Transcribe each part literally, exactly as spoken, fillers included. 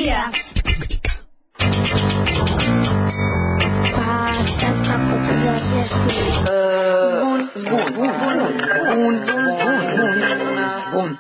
energija. Pa sad kako to da objasnim? Zbun, zbun, zbun, zbun, zbun.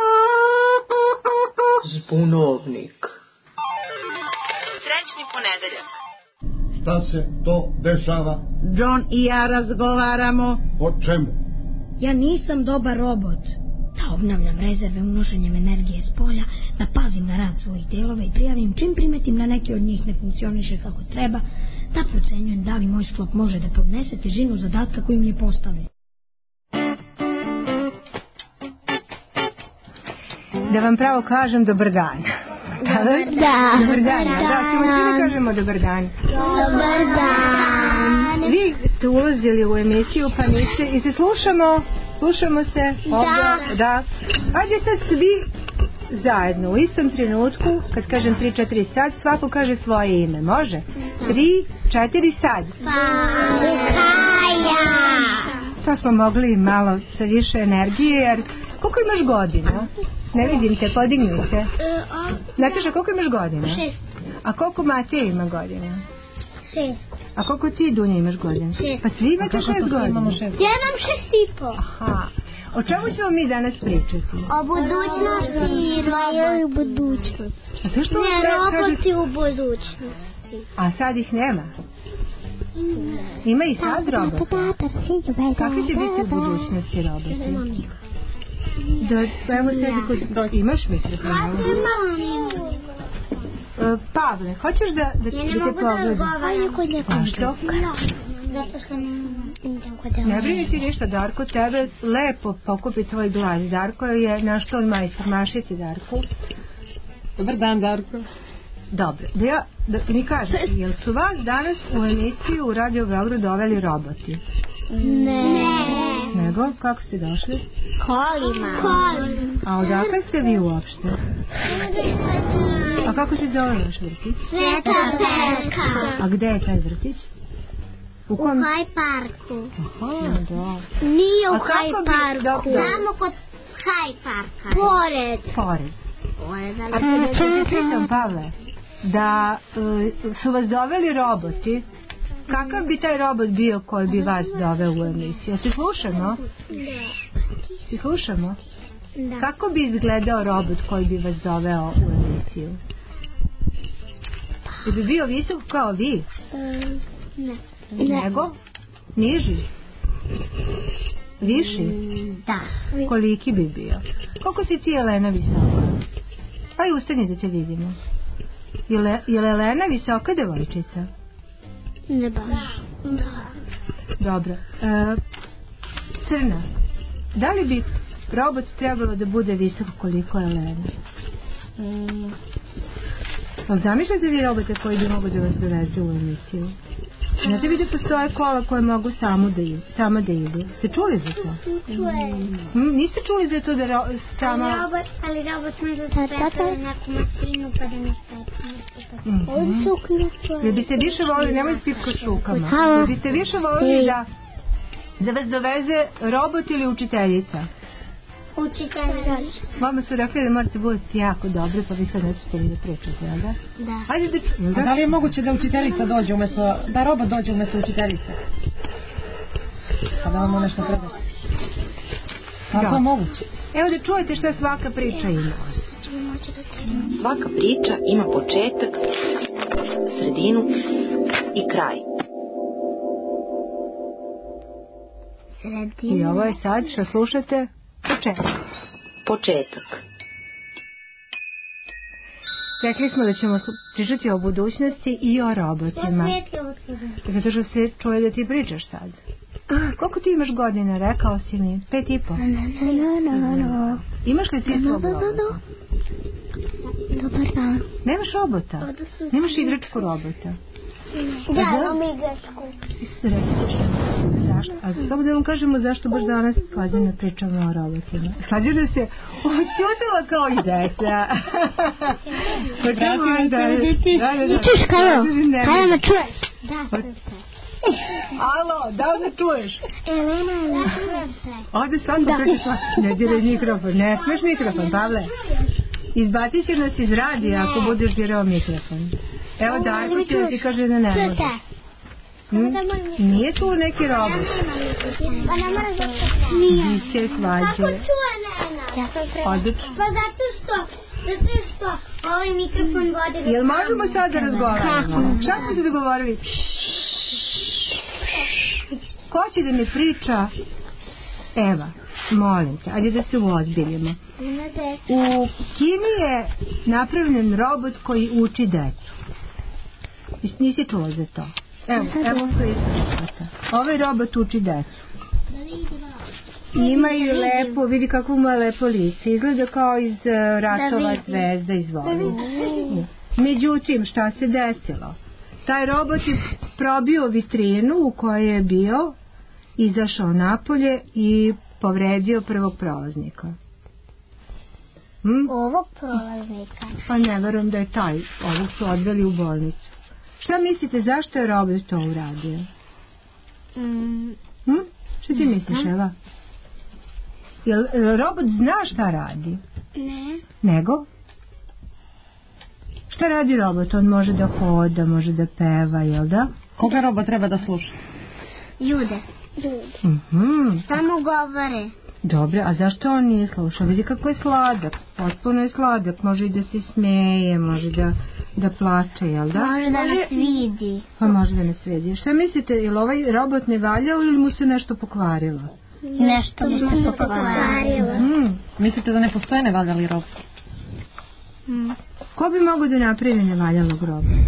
Zbunovnik. Srećni ponedeljak. Šta se to dešava? John i ja razgovaramo. O čemu? Ja nisam dobar robot. Da obnavljam rezerve unošenjem energije s polja, da pazim na rad svojih delova i prijavim čim primetim na neki od njih ne funkcioniše kako treba, da procenjujem da li moj sklop može da podnese težinu zadatka koji mi je postavljen. Da vam pravo kažem dobar dan. Dobar dan. Dobar dan. Da, ćemo svi da kažemo dobar dan. Dobar dan. Vi ste ulazili u emisiju pa niste i se slušamo, slušamo se ovdje. Da. Ajde sad svi zajedno u istom trenutku, kad kažem tri četiri sad, svako kaže svoje ime, može? tri četiri sad. Paja. To smo mogli malo sa više energije, jer koliko imaš godina? Ne vidim te, podigni se. Nataša, koliko imaš godina? Šest. A koliko Matija ima godina? Šest. A koliko ti, Dunja, imaš godina? Šest. Pa svi imate šest godina. Ja imam šest i po. Aha. O čemu ćemo mi danas pričati? O budućnosti i roboti u budućnosti. A zašto ne, da roboti kažete... u budućnosti. A sad ih nema? Ima i sad robota. Kakvi će biti u budućnosti roboti? Da, evo sedi kod... Imaš mikrofon? Ja imam. Uh, Pavle, hoćeš da, da, da te pogledam? A što? Zato što ne... Ne brini ti ništa, Darko, tebe lepo pokupi tvoj glas. Darko je naš ton majstor, mašiti Darko. Dobar dan, Darko. Dobro, da ja, da mi kažete, jel su vas danas u emisiju u Radio Beograd doveli roboti? Ne. Nego, kako ste došli? Kolima. Kolima. A odakle ste vi uopšte? A kako se zove vaš vrtić? Sveta Perka. A gde je taj vrtić? U kom? U Haj parku. Aha, da. Nije u A Haj kako bi- parku. da, da. Samo kod Haj parka. Pored. Pored. Pored, A ali... da te pitam, Pavle, da uh, su vas doveli roboti, kakav bi taj robot bio koji bi vas doveo u emisiju? Si slušamo? Si slušamo? Da. Kako bi izgledao robot koji bi vas doveo u emisiju? Bi bi bio visok kao vi? Um, ne. Nego? Niži? Viši? Da. Koliki bi bio? Koliko si ti, Elena, visoka? Aj, ustani da te vidimo. Je li je Elena visoka devojčica? Ne baš. Da. Dobro. E, Crna, da li bi robot trebalo da bude visok koliko je Elena? Mm. Zamišljate vi robote koji bi mogu da vas doveze u emisiju? Znate vi da postoje kola koje mogu samo da idu, sama da idu? Ste čuli za to? Čujem. Mm, niste čuli za to da ro, sama... Ali robot, ali robot može da prepare neku mašinu pa da ne prepare. Mm-hmm. Ovdje se uključuje. Jer biste više volili, nemoj pipkaš rukama, jer biste više volili da, da vas doveze robot ili učiteljica? Učiteljica. Vama su rekli da morate budete jako dobri, pa vi sad ne smijete li da pričate, jel da? Da. Ajde da... Da? A da li je moguće da učiteljica dođe umjesto, da robot dođe umjesto učiteljice? Pa da vam nešto treba. A Da. to je moguće. Evo da čujete šta svaka priča ima. Svaka priča ima početak, sredinu i kraj. Sredina. I ovo je sad što slušate početak. Početak. Rekli smo da ćemo slu- pričati o budućnosti i o robotima. Zato što se čuje da ti pričaš sad. Koliko ti imaš godina, rekao si mi? Pet i po. Imaš li ti svog robota? Dobar dan. Nemaš robota? Nemaš igračku robota? Ja imam igračku. Zašto? A samo da vam kažemo zašto baš danas Slađana pričamo o robotima. Slađana se očutila kao i deca. Počemo da... Čuš, Karo? Karo me čuješ? Da, Pa- sam se. Alo, da li me čuješ? Elena, ne čuješ se. Ovdje sam da pričaš. Ne diraj mikrofon. Ne smeš mikrofon, Pavle. Izbacit će nas iz radija ako budeš dirao mikrofon. Evo Darko će da ti kaže da ne može. Hmm? Nije tu neki robot. Pa ne moraš da se Biće svađe. Kako čuje Nena? Odlično. Pa zato što, zato što ovaj mikrofon vodi... Jel možemo sad da razgovaramo? Šta smo se dogovorili? Ko će da mi priča? Eva, molim te, ajde da se uozbiljimo. U Kini je napravljen robot koji uči decu. Nisi čula za to? Evo, evo što je robota. Ovaj robot uči decu. Ima i lepo, vidi kako mu je lepo lice. Izgleda kao iz uh, ratova zvezda iz vode. Međutim, šta se desilo? Taj robot je probio vitrinu u kojoj je bio, izašao napolje i povredio prvog prolaznika. Hm? Ovog prolaznika? Pa ne verujem da je taj. Ovog su odveli u bolnicu. Šta mislite, zašto je robot to uradio? Mm. Hm? Šta ti misliš, Eva? Jel robot zna šta radi? Ne. Nego? Šta radi robot? On može da hoda, može da peva, jel da? Koga robot treba da sluša? Ljude. Ljude. Mhm. Samo govore. Dobro, a zašto on nije slušao? Vidi kako je sladak, potpuno je sladak, može i da se smeje, može da, da plače, jel da? Može da nas vidi. Pa može da nas vidi. Šta mislite, je li ovaj robot ne valjao ili mu se nešto pokvarilo? Nešto mu se pokvarilo. Hmm. Mislite da ne postoje nevaljali robot? Hmm. Ko bi mogo da napravi nevaljalog robota?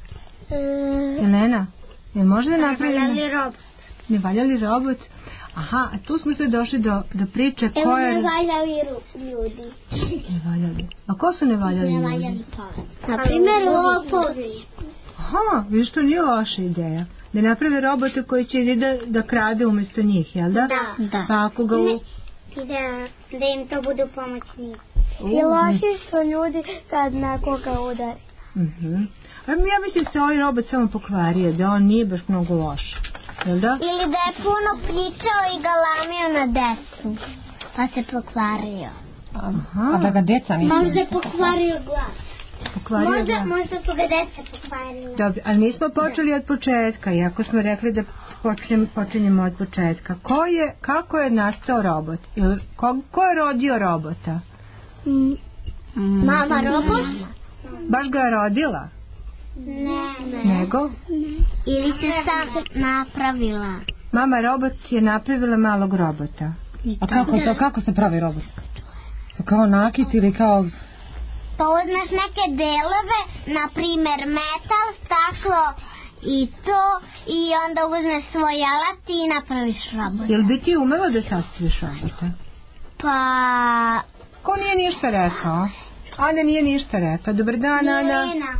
E... Elena, je možda napravi Nevaljali robot. Nevaljali robot? Aha, a tu smo se došli do, do priče ko Evo je... nevaljali ljudi. Nevaljali. A ko su nevaljali ljudi? Nevaljali pa. Naprimjer, lopovi. Aha, vidiš, to nije loša ideja. Da naprave robote koji će ide da, da krade umjesto njih, jel da? Da. Da. Pa ako ga... U... I da, da im to budu pomoćnici. I loši su ljudi kad nekoga udari. Uh-huh. A ja mislim da se ovaj robot samo pokvario, da on nije baš mnogo loš. Jel da? Ili da je puno pričao i galamio na decu. Pa se pokvario. Aha. A da ga deca nisu? Možda je pokvario glas. Pokvario možda, glas. možda su ga deca pokvarila. Dobro, ali nismo počeli od početka, iako smo rekli da počnemo, počinjemo od početka. Ko je, kako je nastao robot? Ili, ko, ko je rodio robota? Mm. Mm. Mama robot? Baš ga je rodila? Ne, ne. Nego? Ne. Ili se sam napravila. Mama robot je napravila malog robota. A kako to, kako se pravi robot? To kao nakit ili kao... Pa uzmeš neke delove, na primjer metal, staklo i to, i onda uzmeš svoj alat i napraviš robota. Jel bi ti umela da sastaviš robota? Pa... Ko nije ništa rekao? Ana nije ništa rekao. Dobar dan, Ana. Milena.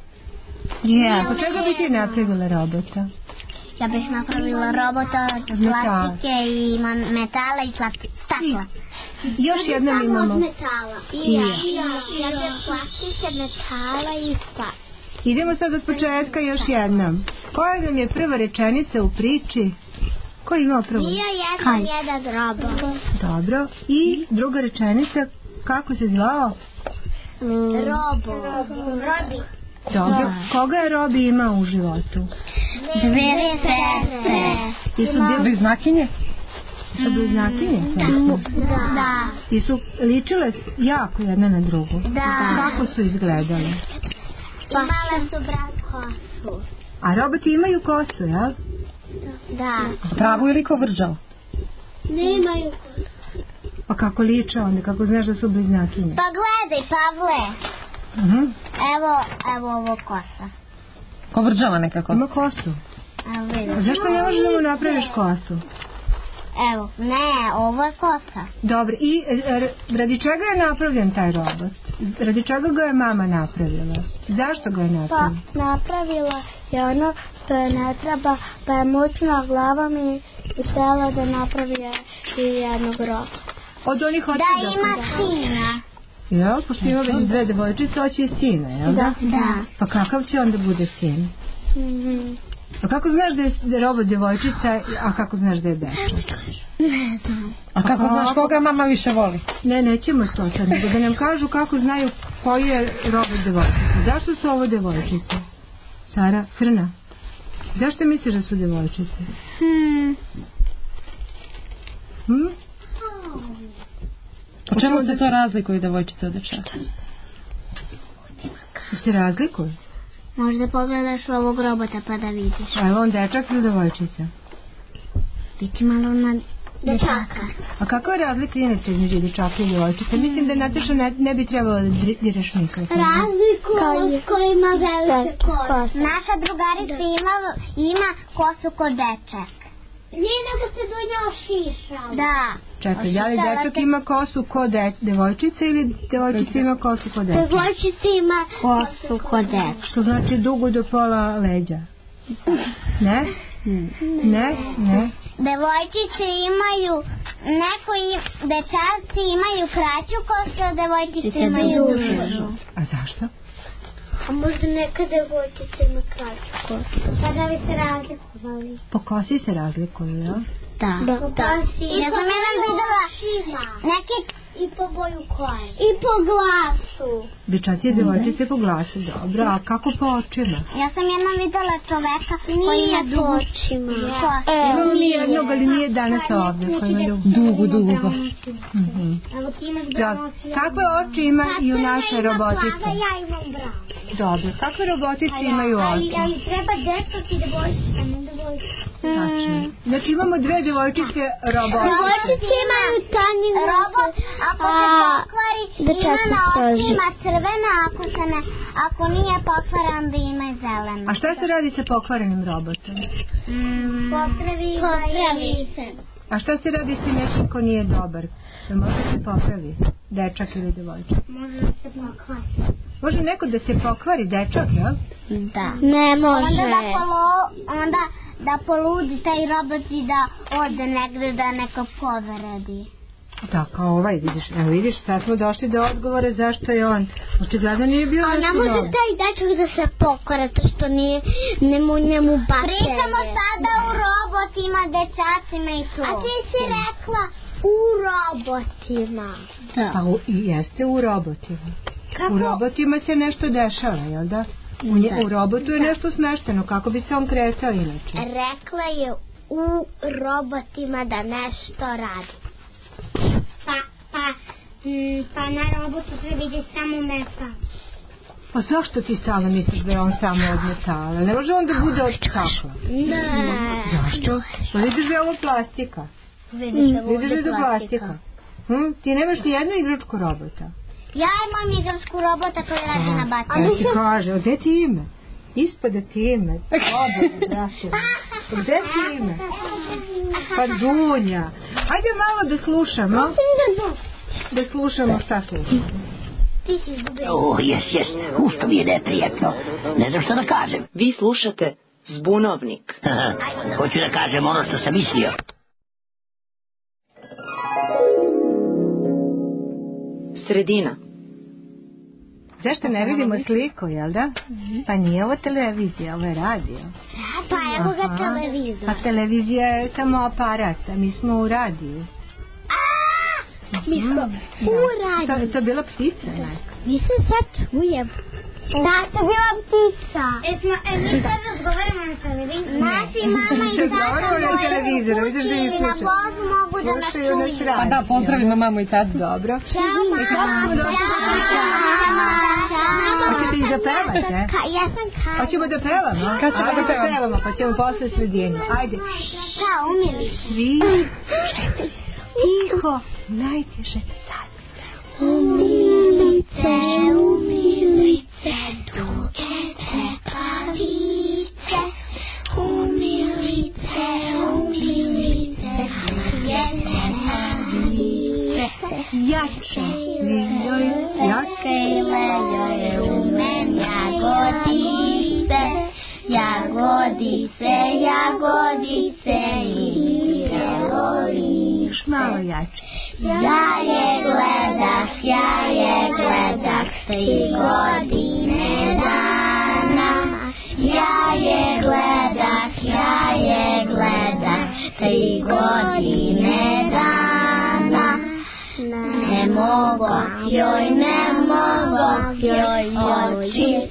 Ja, po čega bi ti napravila robota? Ja bih napravila robota od plastike i metala i stakla. Još jednom imamo. Samo od metala. I ja. Ja bih plastike, metala i stakla. Idemo sad od početka još jednom. Koja nam je prva rečenica u priči? Ko je imao prvo? Bio jedan jedan robot. Dobro. I druga rečenica, kako se zvao? Mm. Robot. Robi. Dobro. Koga je Robi imao u životu? Dve sestre. I su bili bliznakinje? Su bliznakinje? Da. Da. I su ličile jako jedna na drugu? Da. Kako su izgledali? Imala su brat kosu. A roboti imaju kosu, jel? Da. Pravu ili kovrđavu? Ne imaju kosu. A kako liče onda, kako znaš da su bliznakinje? Pa gledaj, Pavle. Uh-huh. Evo, evo ovo kosa. Kovrđava nekako? Ima kosu. Evo vidim. A zašto ne možeš da mu napraviš kosu? Evo, ne, ovo je kosa. Dobro, i r, radi čega je napravljen taj robot? Radi čega ga je mama napravila? Zašto ga je napravila? Pa napravila je ono što je ne treba, pa je mučila glavom i, i htjela da napravi i jednog robota. Od onih hoće da... Da ima sina. Jel, pošto ima već dve devojčice, hoće i sina, jel da? Da, da. Pa kakav će onda bude sin? Mm-hmm. A kako znaš da je, da je robot djevojčica, a kako znaš da je dečak? Ne znam. A kako znaš koga mama više voli? Ne, nećemo to sad, nego da nam kažu kako znaju koji je robot djevojčica. Zašto su ovo djevojčice? Sara, Srna, zašto misliš da su djevojčice? Hmm. Hm? Po čemu se to razlikuje djevojčice od dečaka? Se razlikuju? Možda pogledaš ovog robota pa da vidiš. A je on dečak ili djevojčica? Biti malo na dečaka. A kakva je razlika inače između dječaka i djevojčice? Mislim da Nataša ne, ne bi trebalo da diraš nikad. Razliku koji ima velike kose. Naša drugarica ima, ima kosu kod dečak. Nije nego se do njoj šiša. Da. Čekaj, da li dečak ima kosu kod djevojčice ili djevojčica ima kosu kod dečaka? Djevojčica ima kosu kod dečaka. Što znači dugo do pola leđa? Ne? Ne? Ne? Devojčice imaju, neko i dečarci imaju kraću kosu, a devojčice imaju dužu. A zašto? A možda neka devojčica ima kraću kosu. Pa da bi se razlikovali. Po kosi se razlikuju, jel? Da. Da. Da. Ja sam jedan videla neke i po boju koje. I po glasu. Dečaci i devojčice po glasu, dobro. A kako po očima? Ja sam jednom videla čoveka koji ima dugu očima. Imamo mi jednog, ali nije danas ovdje. Koji ima dugu, dugu kosu. Evo ti imaš bravo oči. Kakve oči ima i u našoj robotici? Ja imam bravo. Dobro, kakve robotice imaju oči? Ali treba dečak i devojčica, ne devojčica. Tačno. Znači imamo dve devojčice robotice. Devojčice imaju tanjine. Robot, ako se pokvari, ima na očima crvena, ako, se ne, ako nije pokvaran, da ima zelena. A šta se radi sa pokvarenim robotom? Mm, popravi, popravi se. A šta se radi sa nekim ko nije dobar? Da može se popravi? Dečak ili devojčica? Može da se pokvari. Može neko da se pokvari, dečak, jel? Da. Ne može. Onda da, polo, onda da poludi taj robot i da ode negde da neko povredi. Da, kao ovaj, vidiš, evo vidiš, sad smo došli do odgovora zašto je on. Očigledno nije bio nešto dobro. A ne može taj dečak da se pokvara, to što nije, njemu, njemu baterije. Pričamo sada u robotima, dečacima i to. A ti si rekla u robotima. Da. A u, i jeste u robotima. Kako? U robotima se nešto dešava, jel da? U, nje, u robotu je da. Nešto smešteno, kako bi se on kretao inače? Rekla je u robotima da nešto radi. Pa, pa, m, pa na robotu se vidi samo metal. Pa zašto ti stalno misliš da je on samo od metala? Ne može on da bude od stakla? Ne. Zašto? Pa vidiš da je ovo plastika. Vidiš da vidiš da je plastika. Hm? Ti nemaš ni jednu igračku robota. Ja imam igračku robota koji radi na bateriju. Ja ti kaže, gde ti ime? Ispada ti ime. Robot, brate. Gde ti ime? Pa Dunja. Hajde malo da slušamo. Da slušamo šta slušamo. Ti si izgubio. Oh, jes, jes. Uf, to mi je neprijetno. Ne znam što da kažem. Vi slušate Zbunovnik. Hoću da kažem ono što sam mislio. Sredina. Zašto ne vidimo sliku, jel da? Pa nije ovo televizija, ovo je radio. Pa evo ga televizija. Pa televizija je samo aparat, a mi smo u radiju. Mi smo u radiju. To, to je bila ptica neka. Mi se sad čujem. Da, to je bila ptica. E, smo, e, mi sad razgovaramo na televiziji. Naši mama i tata moju kući i na vozu mogu da nas čuju. Pa da, pozdravimo mamu i tatu. Dobro. Ćao, mama. Hoćete i da pevate? Ja sam Kaja. Hoćemo da pevamo? Kad ćemo da pevamo? Pa ćemo posle sredinu. Ajde. Šta, umili? Svi. Tiho. Najtiše sad. Umilice, umilice, duge trepavice. Umilice, umilice, duge trepavice. Jače. Vijoj, jače. Lejoj umen jagodice. Jagodice, jagodice i jagodice. Još malo jače. Ja je gledah, ja je gledah, tri godine dana. Ja je gledah, mogo, joj ne mogo, joj oči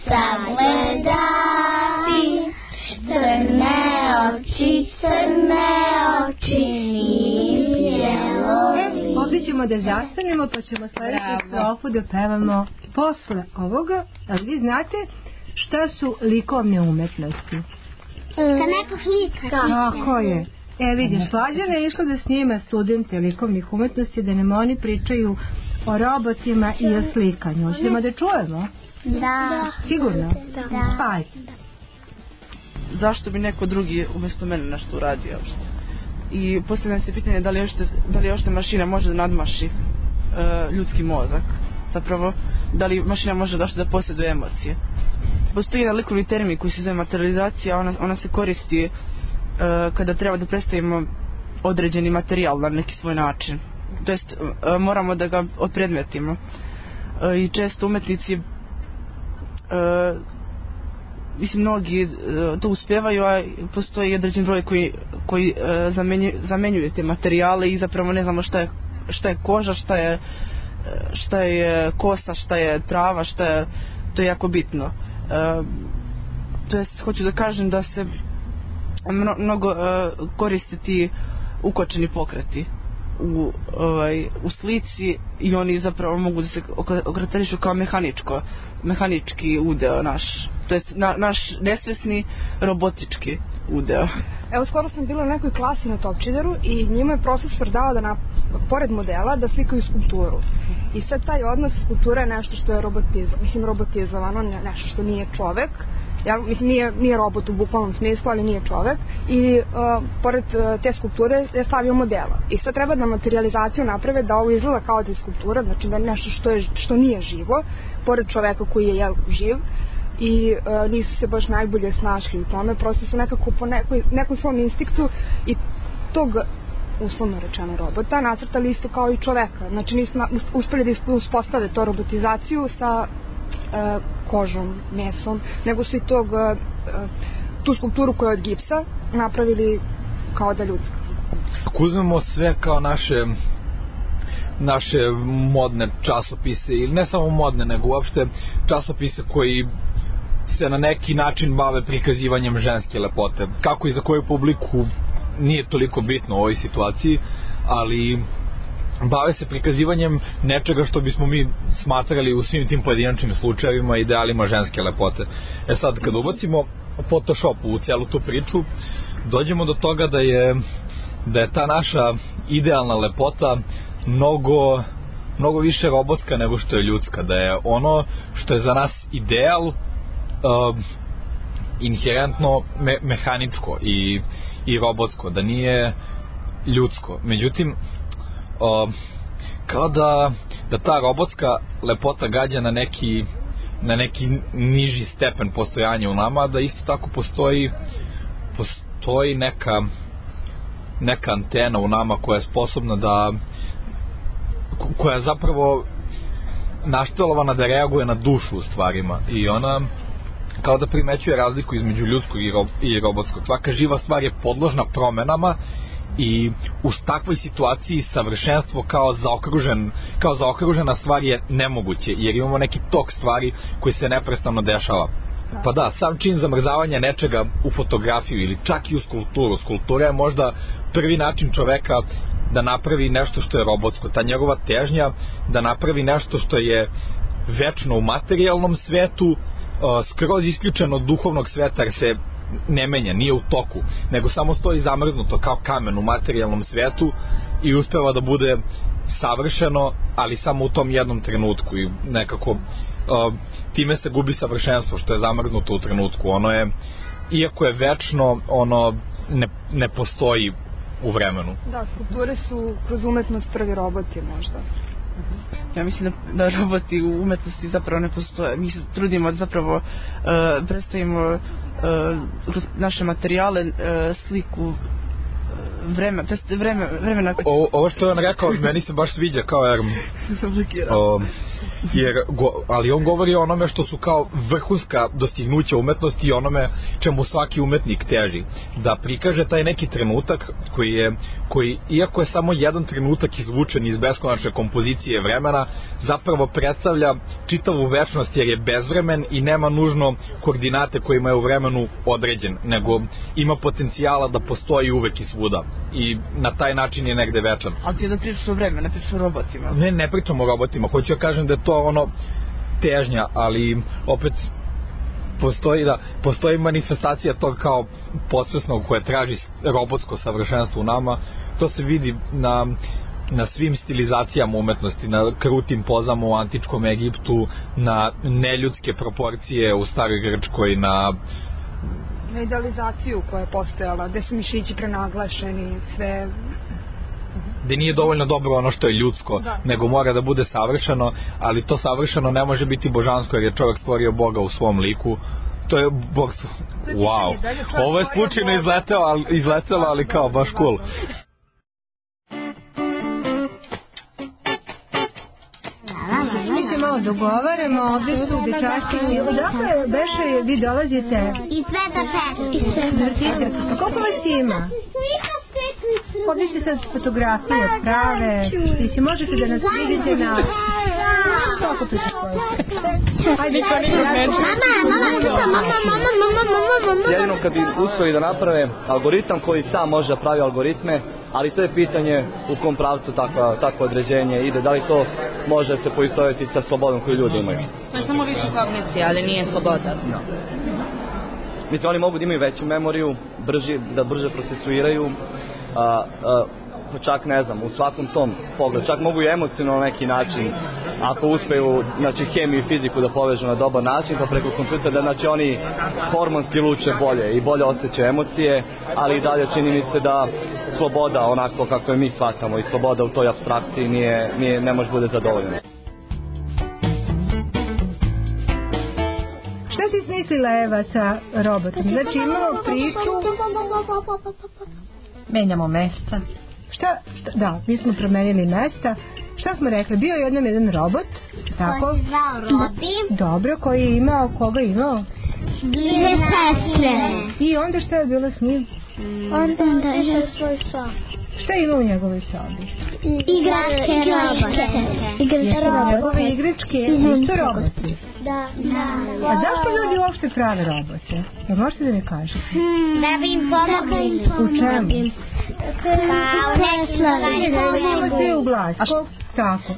sagledati. Crne oči, crne oči, ni bjelovi. Ovdje ćemo da zastanemo, pa ćemo sljedeću strofu da pevamo posle ovoga. Ali vi znate šta su likovne umetnosti? Kad neko slika. Tako je. E vidiš, Slađana je išla da snima studente likovnih umetnosti, da nam oni pričaju o robotima i o slikanju. Hoćemo da čujemo? Da. Sigurno? Da. Pa ajde. Zašto bi neko drugi umjesto mene nešto uradio uopšte? I postavljam se pitanje da li još da li još mašina može da nadmaši uh, ljudski mozak. Zapravo, da li mašina može da što da posjeduje emocije. Postoji jedan likovni termin koji se zove materializacija, ona, ona se koristi uh, kada treba da predstavimo određeni materijal na neki svoj način. To jest, uh, moramo da ga odpredmetimo. Uh, I često umetnici uh, mislim, mnogi uh, to uspjevaju, a postoji određen broj koji, koji uh, zamenju, zamenjuju te materijale i zapravo ne znamo šta je, šta je koža, šta je, šta je kosa, šta je trava, šta je, to je jako bitno. Uh, to jest, hoću da kažem da se mno, mnogo uh, koriste ti ukočeni pokreti u, ovaj, u slici i oni zapravo mogu da se okarakterišu kao mehaničko, mehanički udeo naš, to jest na, naš nesvesni robotički udeo. Evo, skoro sam bila u nekoj klasi na Topčideru i njima je profesor dao da na, pored modela da slikaju skulpturu. I sad taj odnos skulptura je nešto što je robotizovano, mislim robotizovano, nešto što nije čovek. Ja, mislim, nije, nije robot u bukvalnom smislu, ali nije čovek. I uh, pored uh, te skulpture je stavio modela. I sad treba da materializaciju naprave da ovo izgleda kao da je skulptura, znači da je nešto što, je, što nije živo, pored čoveka koji je jel, živ. I uh, nisu se baš najbolje snašli u tome, prosto su nekako po nekoj, nekom svom instinktu i tog uslovno rečeno robota nacrtali isto kao i čoveka. Znači nisu na, uspeli da uspostave to robotizaciju sa uh, kožom, mesom, nego su i tog, uh, tu skulpturu koja je od gipsa napravili kao da ljudska. Ako uzmemo sve kao naše naše modne časopise, ili ne samo modne, nego uopšte časopise koji se na neki način bave prikazivanjem ženske lepote. Kako i za koju publiku nije toliko bitno u ovoj situaciji, ali bave se prikazivanjem nečega što bismo mi smatrali u svim tim pojedinačnim slučajevima idealima ženske lepote. E sad, kad ubacimo Photoshop u celu tu priču, dođemo do toga da je da je ta naša idealna lepota mnogo, mnogo više robotska nego što je ljudska, da je ono što je za nas ideal uh, inherentno me, mehaničko i, i robotsko, da nije ljudsko. Međutim, uh, kao da, da ta robotska lepota gađa na neki, na neki niži stepen postojanja u nama, da isto tako postoji, postoji neka, neka antena u nama koja je sposobna da koja je zapravo naštelovana da reaguje na dušu u stvarima i ona kao da primećuje razliku između ljudskog i, rob, i robotskog. Svaka živa stvar je podložna promenama i u takvoj situaciji savršenstvo kao zaokružen, kao zaokružena stvar je nemoguće, jer imamo neki tok stvari koji se neprestano dešava. Pa da, sam čin zamrzavanja nečega u fotografiju ili čak i u skulpturu. Skulptura je možda prvi način čoveka da napravi nešto što je robotsko. Ta njegova težnja da napravi nešto što je večno u materijalnom svetu, skroz isključeno od duhovnog sveta, jer se ne menja, nije u toku, nego samo stoji zamrznuto kao kamen u materijalnom svetu i uspeva da bude savršeno, ali samo u tom jednom trenutku i nekako uh, time se gubi savršenstvo što je zamrznuto u trenutku. Ono je, iako je večno, ono ne, ne postoji u vremenu. Da, skulpture su kroz umetnost prvi roboti možda. Ja mislim da, da roboti u umetnosti zapravo ne postoje. Mi se trudimo da zapravo uh, predstavimo uh, naše materijale, uh, sliku vreme, to je vreme, vremena. O, ovo što je on rekao, meni se baš sviđa, kao jer o, jer go, ali on govori o onome što su kao vrhunska dostignuća umetnosti i onome čemu svaki umetnik teži, da prikaže taj neki trenutak koji je, koji iako je samo jedan trenutak izvučen iz beskonačne kompozicije vremena, zapravo predstavlja čitavu večnost, jer je bezvremen i nema nužno koordinate kojima je u vremenu određen, nego ima potencijala da postoji uvek i svuda i na taj način je negde večan. Ali ti da pričaš o vremenu, ne pričaš o robotima? Ne, ne pričam o robotima, hoću ja kažem da je to ono težnja, ali opet postoji da postoji manifestacija tog kao podsvesnog koje traži robotsko savršenstvo u nama. To se vidi na na svim stilizacijama umetnosti, na krutim pozama u antičkom Egiptu, na neljudske proporcije u staroj Grčkoj, na na idealizaciju koja je postojala, gde su mišići prenaglašeni, sve gde nije dovoljno dobro ono što je ljudsko, da, nego mora da bude savršeno, ali to savršeno ne može biti božansko, jer je čovjek stvorio Boga u svom liku. To je Bog... Wow, ovo je slučajno izletelo, ali, izletelo, ali kao baš cool. Mi se malo dogovaramo, ovdje su dečaci. Odakle beše vi dolazite? Iz Sveta Petra. A koliko vas ima? Ovdje se sad fotografije prave i si možete da nas vidite na... Kako tu se stoji? Ajde, to ne je Mama, mama, mama, mama, mama, mama. Jedino kad bi uspjeli da naprave algoritam koji sam može da pravi algoritme, ali to je pitanje u kom pravcu takva, takvo određenje ide, da li to može se poistovjetiti sa slobodom koju ljudi imaju. To je samo više kognicija, ali nije sloboda. No. Mislim, oni mogu da imaju veću memoriju, brži, da brže procesuiraju, a, a, čak ne znam, u svakom tom pogledu, čak mogu i emocionalno neki način, ako uspeju, znači, hemiju i fiziku da povežu na dobar način, pa preko kompjutera, da, znači, oni hormonski luče bolje i bolje osjećaju emocije, ali i dalje čini mi se da sloboda, onako kako je mi shvatamo, i sloboda u toj apstrakciji nije, nije, ne može bude zadovoljena. Šta si smislila, Eva, sa robotom? Znači, imamo priču... Menjamo mesta. Šta, šta? Da, mi smo promenili mesta. Šta smo rekli? Bio je jednom jedan robot. Tako? Koji je zvao Robi. Dobro, koji je imao, koga je imao? Dvije sestre. I onda šta je bilo s njim? Onda je išao svoj sob. Šta ima u njegovoj sobi? Igračke robote. Igračke robote. Njegove igračke isto roboti. Da, da. A zašto ljudi uopšte prave robote? Jel možete da mi kažete? Da bi im pomogli. U čemu? Pa u nekim stvarima. Sve u glas. Tako.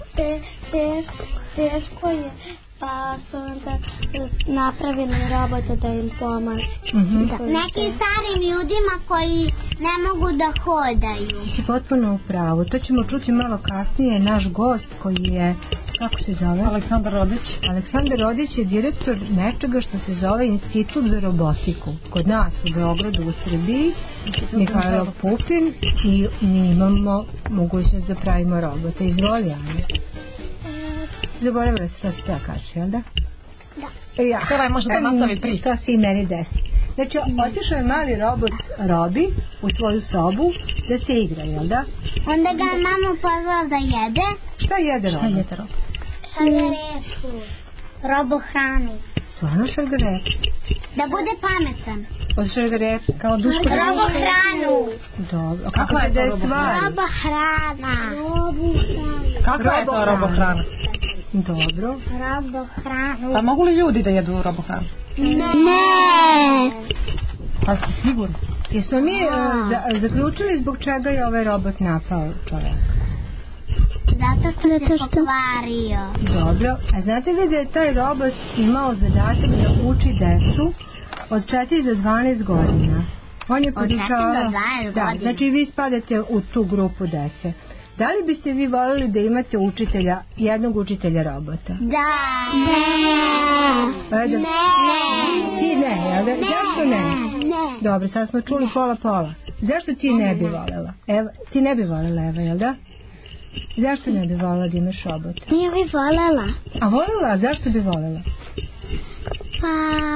Teško je. Pa su onda napravili robote da im pomažu. Mm-hmm. Nekim starim ljudima koji ne mogu da hodaju. Si potpuno u pravu. To ćemo čuti malo kasnije. Naš gost koji je, kako se zove? Aleksandar Rodić. Aleksandar Rodić je direktor nečega što se zove Institut za robotiku. Kod nas u Beogradu, u Srbiji, Mihajlo Pupin, i mi imamo mogućnost da pravimo robote. Izvoli, Ane. Zaboravila se što ste ja kažu, jel da? Da. Ja. Treba je možda da nastavi priču. To si i meni desi. Znači, otišao je mali robot Robi u svoju sobu da se igra, jel da? Onda ga mama pozvala da jede. Šta jede robot? Šta jede robot? Šargarepu. Robo hrani. Stvarno šargarepu? Da bude pametan. Od šargarepu? Kao duško? Robo hranu. Dobro. Kako je da je stvari? Robo hrana. Robo hrana. Kakva je to robo hrana? Dobro. Robo hranu. Pa mogu li ljudi da jedu robo hranu? Ne. Pa si sigurno? Jesmo mi uh, za, zaključili zbog čega je ovaj robot napao čovjek? Zato što se pokvario. Dobro. A znate li da je taj robot imao zadatak da uči decu od četiri do dvanaest godina? On je podučavao... Da, znači vi spadate u tu grupu dece. Da li biste vi voljeli da imate učitelja, jednog učitelja robota? Da. Ne. Ajde. Ne. Ti ne, jel da? Ne. Zašto ne? Ne. Dobro, sad smo čuli pola pola. Zašto ti ne bi voljela? Eva, ti ne bi voljela, Eva, jel da? Zašto ne bi voljela da imaš robota? Nije bi voljela. A voljela? Zašto bi voljela? Pa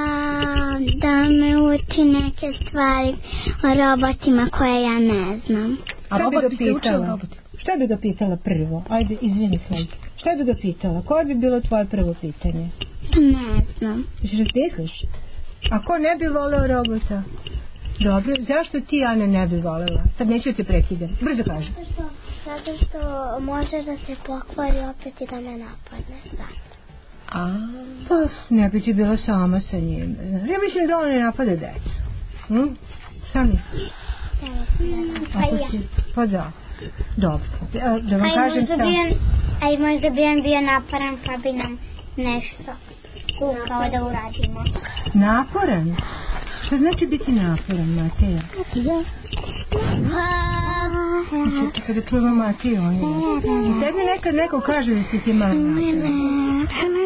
da me uči neke stvari o robotima koje ja ne znam. A robot bi se učio roboti? Šta bi ga pitala prvo? Ajde, izvini, Slajka. Šta bi ga pitala? Koje bi bilo tvoje prvo pitanje? Ne znam. Jesi razmisliš? A ko ne bi voleo robota? Dobro, zašto ti, Ana, ne bi volela? Sad neću te prekidam. Brzo kaži. Zato što može da se pokvari opet i da me napadne. Zato. A, pa ne bi ti bila sama sa njim. Ja mislim da on ne napada decu. Hm? Šta misliš? Pa ja. Pa da. Dobro. Da vam kažem šta. A i možda bi on bio naporan pa bi nam nešto kukao da uradimo. Naporan? Šta znači biti naporan, Mateja? Ja. Znači, kada čujemo Mateju, on je naporan. Tebi nekad neko kaže da si ti malo naporan.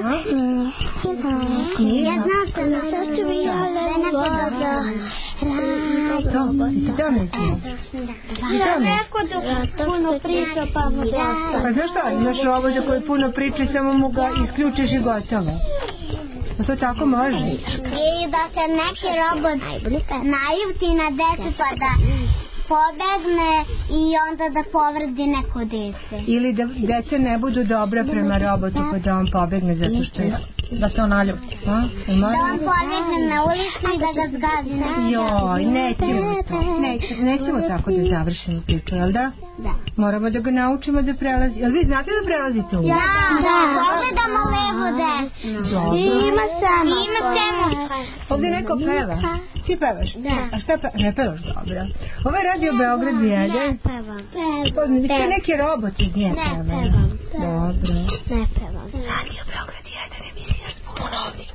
Ja znam što da što ću bi ja nekada da To, i ti to ne znaš? Ja neko da puno priča pa mu dosta. Pa znaš šta, imaš roboda koji puno priča i samo mu ga isključiš i gotovo. Pa to tako može. I da se neki robot naljuti na decu pa da pobegne i onda da povredi neko dete. Ili da deca ne budu dobra prema robotu pa da on pobegne zato što je... Da se on naljuti. Da on pobegne na ulicu i da ga zgazi. Joj, nećemo to. Nećemo, nećemo tako da završimo priču, jel da? Da. Moramo da ga naučimo da prelazi. Jel vi znate da prelazite ulicu? Ja, da. Pogledamo levo desno. I ima samo. I ima semafor. Ovdje neko peva. Ti pevaš? Da. A šta pe... Ne pevaš dobro. Ovo je Radio Beograd jedan. Ne pevam. Pevam. Vi ste neki robot iz nje pevam. Ne pevam. Dobro. Ne pevam. Radio Beograd jedan, emisija Spunovnik.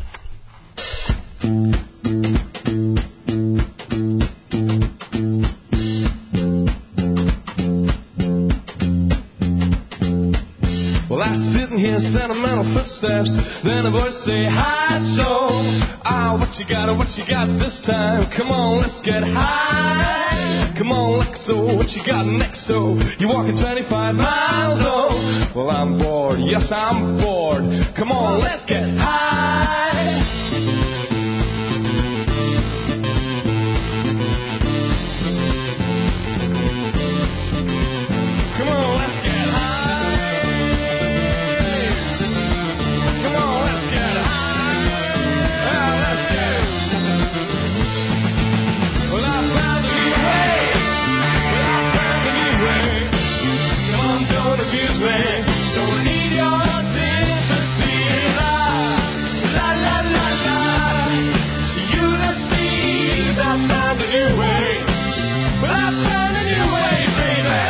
Well, I'm sitting here, sentimental footsteps. Then a voice say, hi, so. Ah, what you got, what you got this time? Come on, let's get high. Come on, Lexo, what you got next, oh? You're walking twenty-five miles, oh. Well, I'm bored, yes, I'm bored. Come on, let's get high. Come on, let's get high. Come on, let's get high. Yeah, let's get. Well, I found a new way. Well, I found a new way. Come on, don't abuse me. Don't need your sympathy. La, la, la, la, la. Ulysses, I found a new way. Well, I found a new way, baby.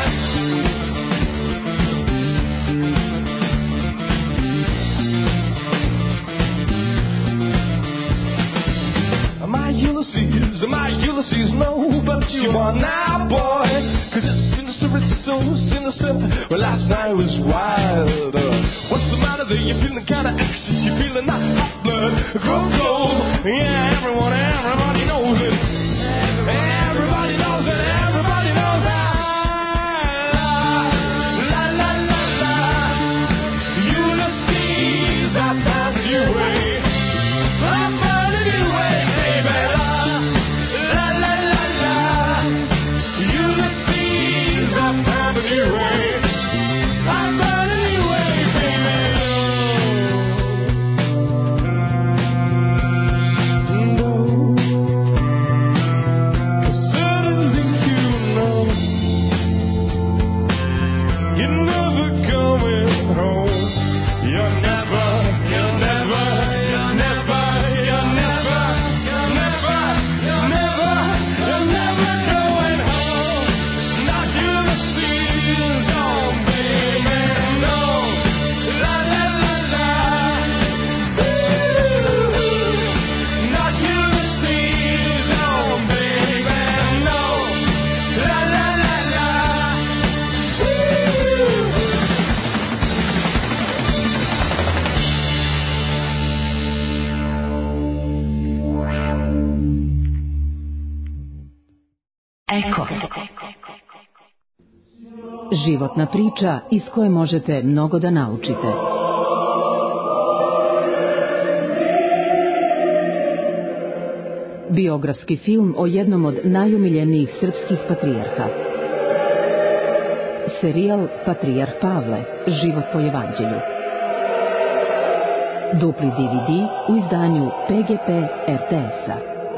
My Ulysses, my Ulysses, no, but you are now, boy. Cause it's sinister, it's so sinister. Well, last night was wild. Uh, what's the matter there? You're feeling kinda anxious, you're feeling not hot blood. Go cold, yeah, everyone, everybody knows it. Everybody knows it, everybody knows it. La, la, la, la. Ulysses, I found a new way. I found a new way, baby. La, la, la, la. Ulysses, I found a new way. I found a new way, baby. No. Suddenly you know you're never coming home. You're never, you're never, you're never, you're never, you're never, you're never, you're never going home. Not Ulysses, oh baby, no. La la la la. Ooh. Not Ulysses, oh baby, no. La la la la. Ooh. Eko. Životna priča iz koje možete mnogo da naučite. Biografski film o jednom od najumiljenijih srpskih patrijarha. Serijal Patrijarh Pavle, život po evanđelju. Dupli D V D u izdanju P G P R T S-a.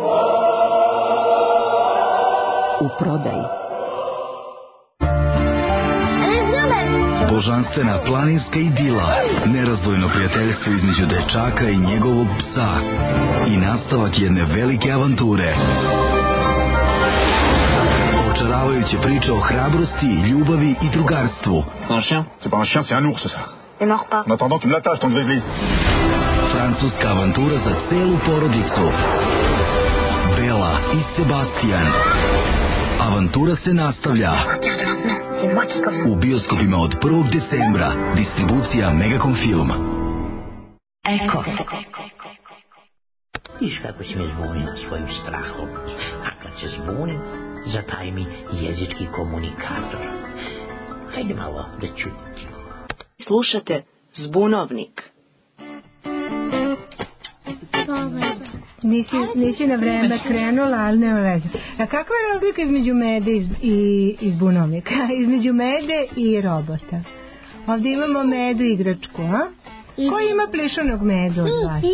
U prodaji. Božanstvena planinska idila, nerazdvojno prijateljstvo između dečaka i njegovog psa i nastavak jedne velike avanture. Očaravajuće priče o hrabrosti, ljubavi i drugarstvu. Un chien? C'est pas un chien, c'est un ours, ça. Ne mord pas. En attendant, tu me l'attaches, ton grizzly. Francuska avantura za celu porodicu. Bela i Sebastian. Avantura se nastavlja. U bioskopima od prvog decembra. Distribucija Megacom Film. Eko. Viš kako si me zbunila svojim strahom. A kad se zbunim, zataj mi jezički komunikator. Hajde malo da čutim. Slušate Zbunovnik. Nisi, nisi na vreme krenula, ali nema veze. A kakva je razlika između mede i, i, i zbunovnika? Između mede i robota. Ovdje imamo medu igračku, a? Ko ima plišanog medu od vas?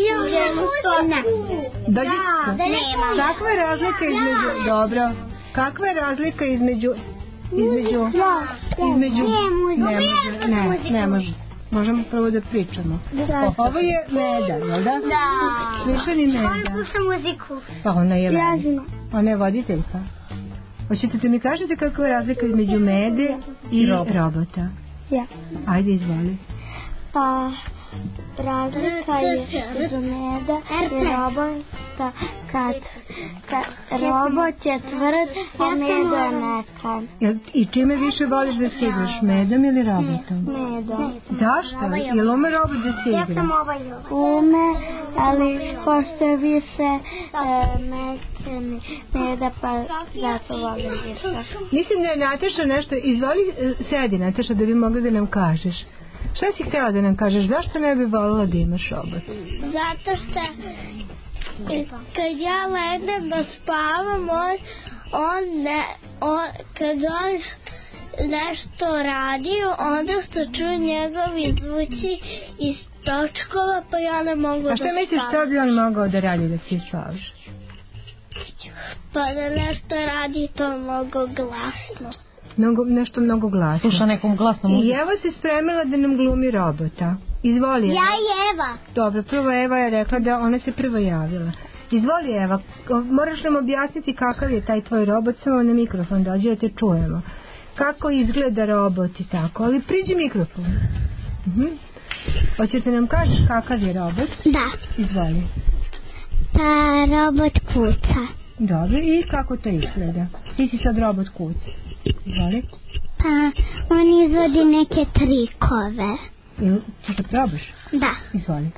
Dođi, kakva je razlika između... Dobro. Kakva je razlika između... Između... Između... Ne može, ne, ne može. Možemo prvo da pričamo. O, ovo je meda, jel da? Da. Plišani meda. Ona pušta muziku. Pa ona je meda. Ona je voditeljka. Hoćete da mi kažete kakva je razlika između mede i robota? Ja. Ajde, izvoli. Pa, razlika je između meda i robota kad, kad robot je tvrd, a medo je mekan. I čime više voliš da se igraš, medom ili robotom? Medom. Zašto? Jel ume robot da se igra? Ja sam ovaj ume, ali pošto je više e, mekan meda, pa zato volim više. Mislim da je Nataša nešto, izvoli, sedi Nataša da bi mogla da nam kažeš. Šta si htjela da nam kažeš? Zašto ne bi volila da imaš robot? Zato što kad ja legnem da spavam, on, on, ne, on kad on nešto radi, onda se čuju njegovi zvuci iz točkova, pa ja ne mogu da spavam. A šta misliš što bi on mogao da radi da ti spavaš? Pa da nešto radi to mnogo glasno. Mnogo, nešto mnogo glasno. Sluša nekom glasnom muziku. I Eva se spremila da nam glumi robota. Izvoli Eva. Ja i Eva. Dobro, prvo Eva je rekla da ona se prvo javila. Izvoli Eva, moraš nam objasniti kakav je taj tvoj robot, samo na mikrofon dođe da te čujemo. Kako izgleda robot i tako, ali priđi mikrofon. Uh-huh. Hoćete nam kažeš kakav je robot? Da. Izvoli. Pa robot kuca. Dobro, i kako to izgleda? Ti si sad robot kuca. Izvoli. Pa on izvodi neke trikove. Ili ti to probaš? Da. Izvoli.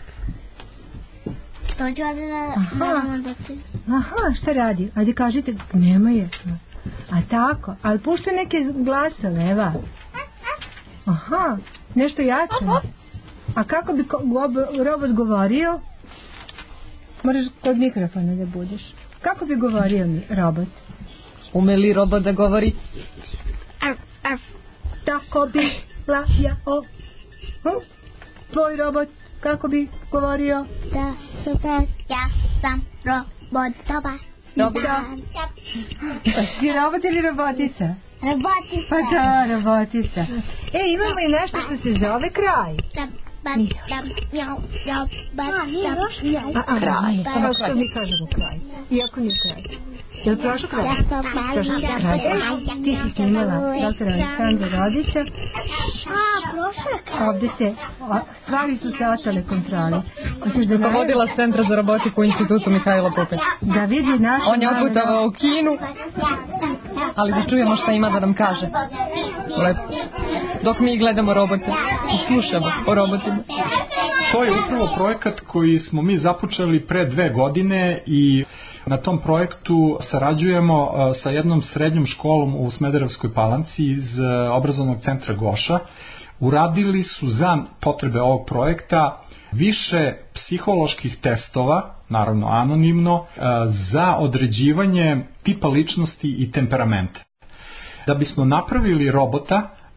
Dođu ovdje da... Aha. da ti... Aha, šta radi? Ajde kažite, nema je. A tako, ali pušta neke glasove, Eva. Aha, nešto jače. A kako bi robot govorio? Moraš kod mikrofona da budeš. Kako bi govorio robot? Ume li robot da govori? Arf, arf. Tako bi la ja o. Hm? Tvoj robot kako bi govorio? Da, super, ja sam robot, dobar. Robot? Da. Si robot ili robotica? Robotica. Pa da, robotica. E, imamo i nešto što se zove kraj. Da. Ba, da, mjau, mjau, ba, da, a, a, kraj. Samo što mi kažemo kraj. Iako nije kraj. Je li prošlo kraj? Prošlo kraj. Ti si snimala doktora Aleksandra Rodića. A, prošlo kraj. Ovdje se, stvari su se otale kontroli. Da vodila s Centra za robotiku u institutu Mihajla Pupin. Da vidi našu... On je oputovao u Kinu, ali da čujemo šta ima da nam kaže. Lepo. Dok mi gledamo robote i slušamo o robotima. To je upravo projekat koji smo mi započeli pre dve godine i na tom projektu sarađujemo sa jednom srednjom školom u Smederevskoj Palanci iz obrazovnog centra Goša. Uradili su za potrebe ovog projekta više psiholoških testova, naravno anonimno, za određivanje tipa ličnosti i temperamenta. Da bismo napravili robota,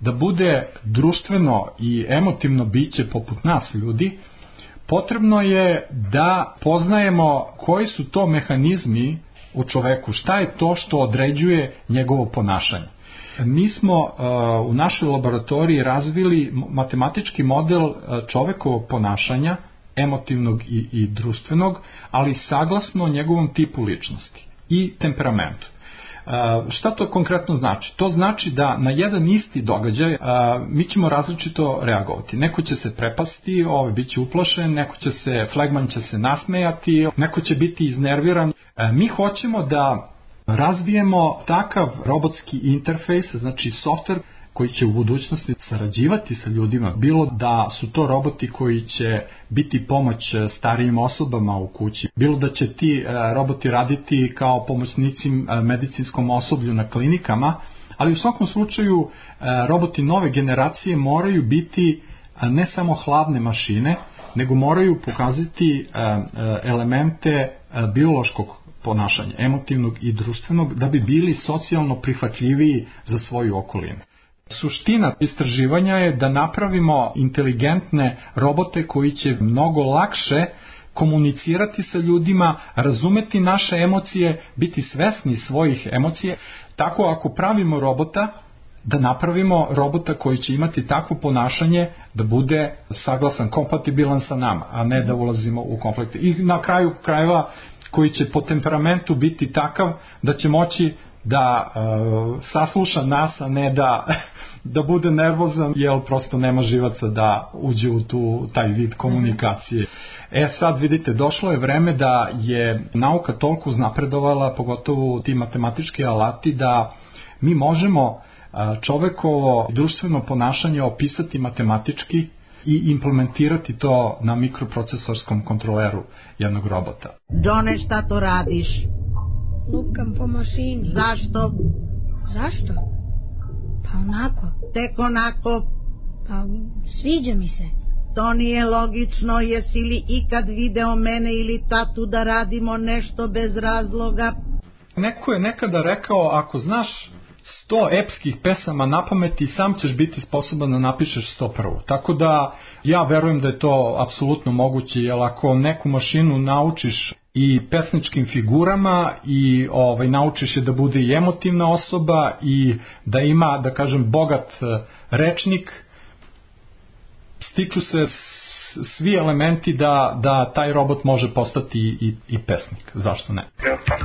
da bude društveno i emotivno biće poput nas ljudi, potrebno je da poznajemo koji su to mehanizmi u čoveku, šta je to što određuje njegovo ponašanje. Mi smo uh, u našoj laboratoriji razvili matematički model uh, čovekovog ponašanja, emotivnog i, i društvenog, ali saglasno njegovom tipu ličnosti i temperamentu. Uh, šta to konkretno znači? To znači da na jedan isti događaj uh, mi ćemo različito reagovati. Neko će se prepasti, ovaj, bit će uplašen, neko će se, flegman će se nasmejati, neko će biti iznerviran. Uh, mi hoćemo da razvijemo takav robotski interfejs, znači softver koji će u budućnosti sarađivati sa ljudima, bilo da su to roboti koji će biti pomoć starijim osobama u kući, bilo da će ti roboti raditi kao pomoćnici medicinskom osoblju na klinikama, ali u svakom slučaju roboti nove generacije moraju biti ne samo hladne mašine, nego moraju pokazati elemente biološkog ponašanja, emotivnog i društvenog, da bi bili socijalno prihvatljiviji za svoju okolinu. Suština istraživanja je da napravimo inteligentne robote koji će mnogo lakše komunicirati sa ljudima, razumeti naše emocije, biti svesni svojih emocije. Tako ako pravimo robota, da napravimo robota koji će imati takvo ponašanje da bude saglasan, kompatibilan sa nama, a ne da ulazimo u konflikte. I na kraju krajeva koji će po temperamentu biti takav da će moći da uh, sasluša nas, a ne da, da bude nervozan, jer prosto nema živaca da uđe u tu, taj vid komunikacije. E sad vidite, došlo je vreme da je nauka toliko uznapredovala, pogotovo ti matematički alati, da mi možemo čovekovo društveno ponašanje opisati matematički i implementirati to na mikroprocesorskom kontroleru jednog robota. Johne, šta to radiš? Lupkam po mašini. Zašto? Zašto? Pa onako. Tek onako? Pa sviđa mi se. To nije logično, jesi li ikad video mene ili tatu da radimo nešto bez razloga? Neko je nekada rekao, ako znaš sto epskih pesama na pameti, sam ćeš biti sposoban da napišeš sto prvu. Tako da ja verujem da je to apsolutno moguće, jer ako neku mašinu naučiš i pesničkim figurama i ovaj naučiš je da bude i emotivna osoba i da ima, da kažem, bogat rečnik, stiču se svi elementi da, da taj robot može postati i, i pesnik. Zašto ne?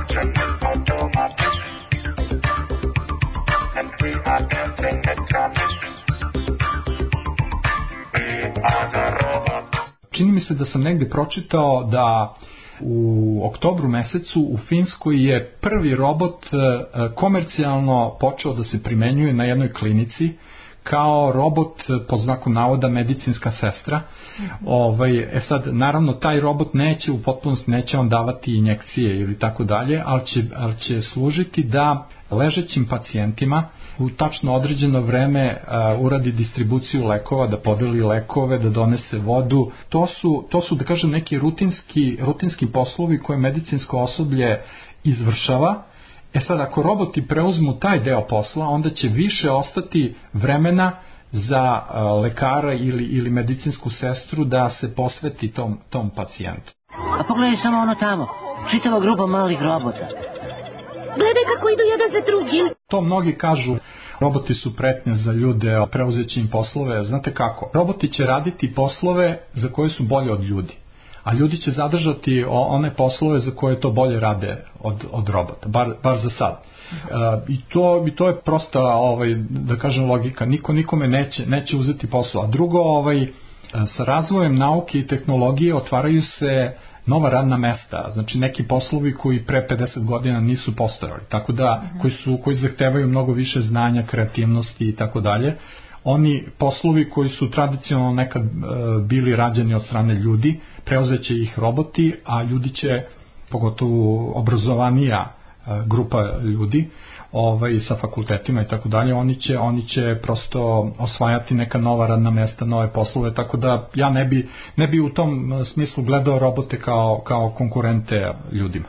Čini mi se da sam negde pročitao da u oktobru mesecu u Finskoj je prvi robot komercijalno počeo da se primenjuje na jednoj klinici kao robot, pod znakom navoda, medicinska sestra. Mm-hmm. Ovaj, e sad, naravno, taj robot neće u potpunosti, neće on davati injekcije ili tako dalje, ali će, ali će služiti da ležećim pacijentima u tačno određeno vreme uh, uradi distribuciju lekova, da podeli lekove, da donese vodu. To su, to su da kažem, neki rutinski, rutinski poslovi koje medicinsko osoblje izvršava. E sad, ako roboti preuzmu taj deo posla, onda će više ostati vremena za uh, lekara ili, ili medicinsku sestru da se posveti tom, tom pacijentu. A pogledaj samo ono tamo, čitava grupa malih robota. Gledaj kako idu jedan za drugim. To mnogi kažu, roboti su pretnja za ljude, preuzeći im poslove. Znate kako? Roboti će raditi poslove za koje su bolje od ljudi, a ljudi će zadržati one poslove za koje to bolje rade od, od robota, bar, bar za sad. Uh, i, to, I to je prosta, ovaj, da kažem, logika. Niko nikome neće, neće uzeti posao. A drugo, ovaj, sa razvojem nauke i tehnologije otvaraju se nova radna mesta, znači neki poslovi koji pre pedeset godina nisu postojali, tako da koji su koji zahtevaju mnogo više znanja, kreativnosti i tako dalje. Oni poslovi koji su tradicionalno nekad e, bili rađeni od strane ljudi, preuzeće ih roboti, a ljudi će, pogotovo obrazovanija e, grupa ljudi, ovaj, sa fakultetima i tako dalje, oni će, oni će prosto osvajati neka nova radna mesta, nove poslove, tako da ja ne bi, ne bi u tom smislu gledao robote kao, kao konkurente ljudima.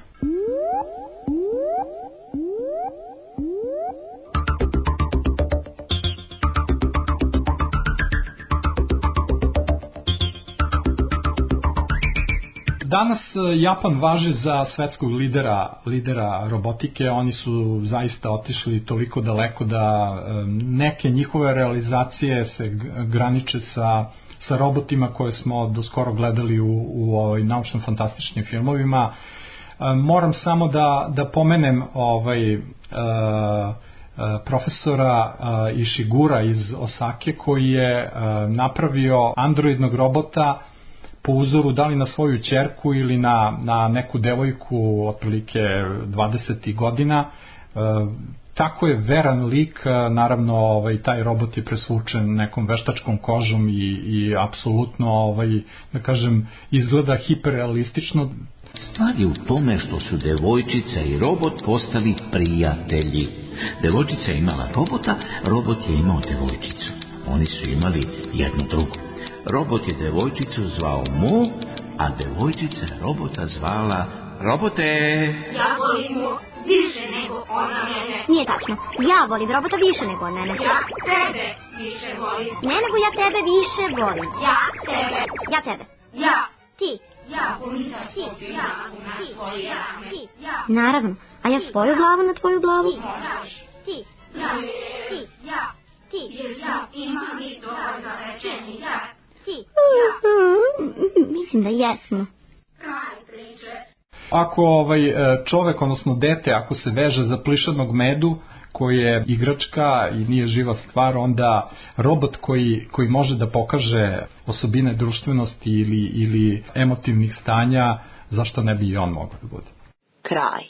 danas Japan važi za svetskog lidera, lidera robotike. Oni su zaista otišli toliko daleko da neke njihove realizacije se graniče sa, sa robotima koje smo do skoro gledali u, u ovaj, naučno-fantastičnim filmovima. Moram samo da, da pomenem ovaj, uh, uh, profesora uh, Ishigura iz Osake koji je uh, napravio androidnog robota po uzoru da li na svoju ćerku ili na, na neku devojku otprilike dvadesetih godina. Uh, tako je veran lik, uh, naravno ovaj, taj robot je presvučen nekom veštačkom kožom i, i apsolutno ovaj, da kažem izgleda hiperrealistično. Stvar je u tome što su devojčica i robot postali prijatelji. Devojčica je imala robota, robot je imao devojčicu. Oni su imali jednu drugu. Robot je devojčicu zvao Mo, a devojčica je robota zvala Robote. Ja volim Mo više nego ona mene. Nije tačno, ja volim robota više nego on mene. Ja tebe više volim. Ne, nego ja tebe više volim. Ja tebe. Ja tebe. Ja. Ti. Ja, umita ti, ja, ti, svoju, ja, ti, ja. Naravno, a ja svoju glavu na tvoju glavu? Ti, ja, ti, ja, ti, jer ja imam i dovoljno rečeni, ja, ti, ja. Mislim da jesmo. Kraj priče. Ako ovaj čovek, odnosno dete, ako se veže za plišanog medu, koji je igračka i nije živa stvar, onda robot koji, koji može da pokaže osobine društvenosti ili, ili emotivnih stanja, zašto ne bi i on mogao da bude? Kraj.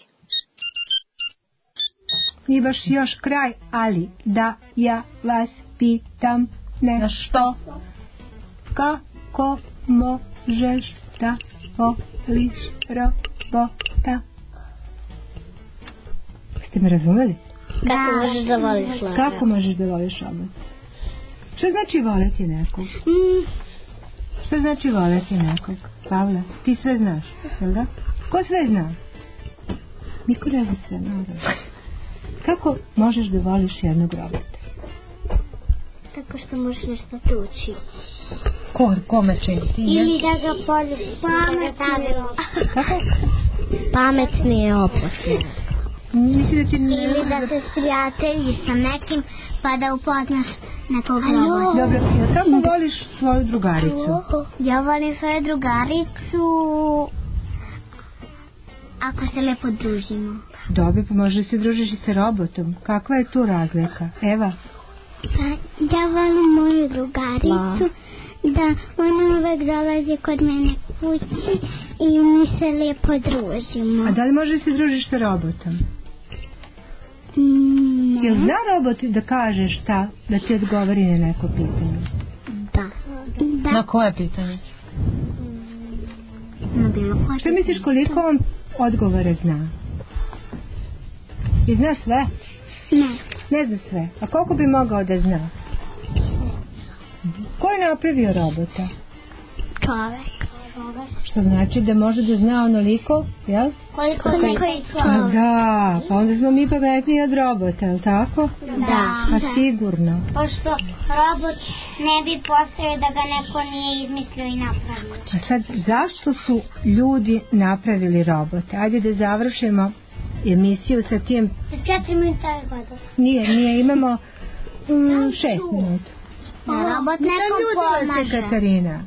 Nije baš još kraj, ali da ja vas pitam nešto. Kako možeš da voliš robota? Ste me razumeli? Kako možeš da voliš robota? Kako možeš da voliš robota? Što znači voleti nekog? Mm. Što znači voleti nekog? Pavle, ti sve znaš, jel da? Ko sve zna? Niko ne zna sve, naravno. Kako možeš da voliš jednog robota? Tako što možeš nešto tući. Ko, kome čini? Ili da ga poljubiš. Pametni. Kako? Pametni je opasni. Mislim da ti ne... Ili da se prijateljiš sa nekim pa da upoznaš nekog robota. Dobro, ja kako voliš svoju drugaricu? Ja volim svoju drugaricu ako se lepo družimo. Dobro, pa možda se družiš i sa robotom. Kakva je tu razlika? Eva? Ja volim moju drugaricu da ona uvek dolazi kod mene kući i mi se lepo družimo. A da li možeš se družiš sa robotom? Ne. Jel zna robot da kaže šta, da ti odgovori na neko pitanje? Da. Da. Na koje pitanje? Na bilo koje. Što misliš koliko on odgovore zna? I zna sve? Ne. Ne zna sve. A koliko bi mogao da zna? Ko je napravio robota? Čovek. Što znači da može da zna onoliko, jel? Koliko je čovek. Da, pa onda smo mi pametniji od robota, jel tako? Da. Pa sigurno. Pošto robot ne bi postojao da ga neko nije izmislio i napravio. A sad, zašto su ljudi napravili robote? Ajde da završimo emisiju sa tim... Za četiri minuta je gotovo. Nije, nije, imamo um, šest minuta. Da, robot nekom pomaže. Katarina.